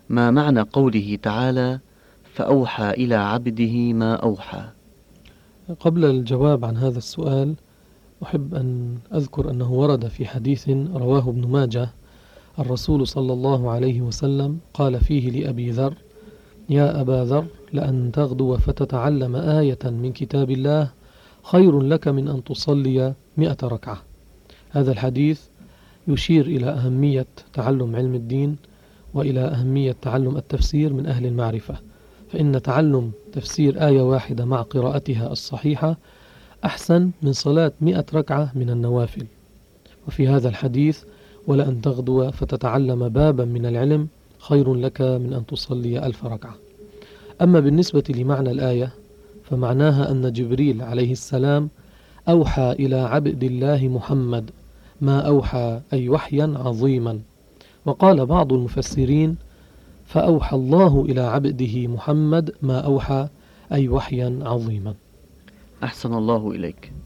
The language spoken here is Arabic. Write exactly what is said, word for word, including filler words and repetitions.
ما معنى قوله تعالى فأوحى إلى عبده ما أوحى؟ قبل الجواب عن هذا السؤال أحب أن أذكر أنه ورد في حديث رواه ابن ماجه الرسول صلى الله عليه وسلم قال فيه لأبي ذر: يا أبا ذر، لأن تغدو فتتعلم آية من كتاب الله خير لك من أن تصلي مئة ركعة. هذا الحديث يشير إلى أهمية تعلم علم الدين وإلى أهمية تعلم التفسير من أهل المعرفة، فإن تعلم تفسير آية واحدة مع قراءتها الصحيحة أحسن من صلاة مئة ركعة من النوافل. وفي هذا الحديث: ولأن تغدو فتتعلم بابا من العلم خير لك من أن تصلي ألف ركعة. أما بالنسبة لمعنى الآية فمعناها أن جبريل عليه السلام أوحى إلى عبد الله محمد ما أوحى، أي وحيا عظيما. وقال بعض المفسرين: فأوحى الله إلى عبده محمد ما أوحى، أي وحيا عظيما. أحسن الله إليك.